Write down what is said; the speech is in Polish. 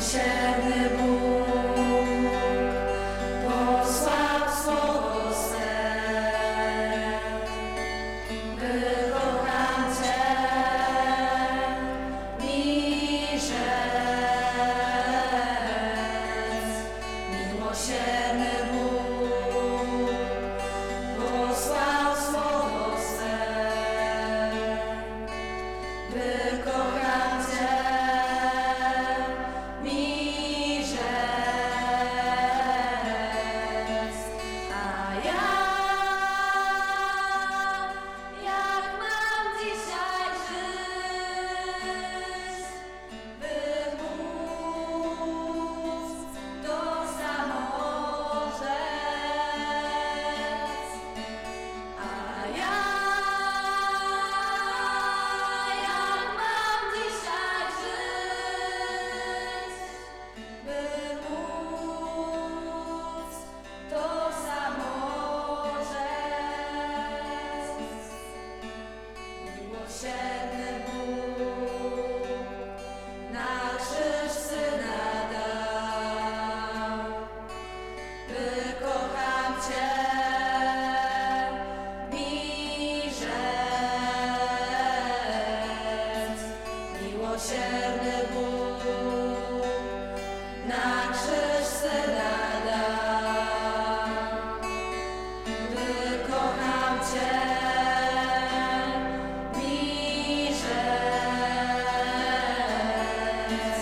Miłosierny Bóg posłał słowo swe, by kocham Cię mi rzec. Miłosierny Bóg posłał słowo swe, by kocham Cię mi rzec. A ja jak mam dzisiaj żyć, by móc to samo rzec. A ja jak mam dzisiaj żyć, by móc to samo rzec. Miłosierny Bóg na krzyż Syna dał, by kocham Cię mi rzec. Miłosierny Bóg na krzyż Syna dał, by kocham Cię mi rzec.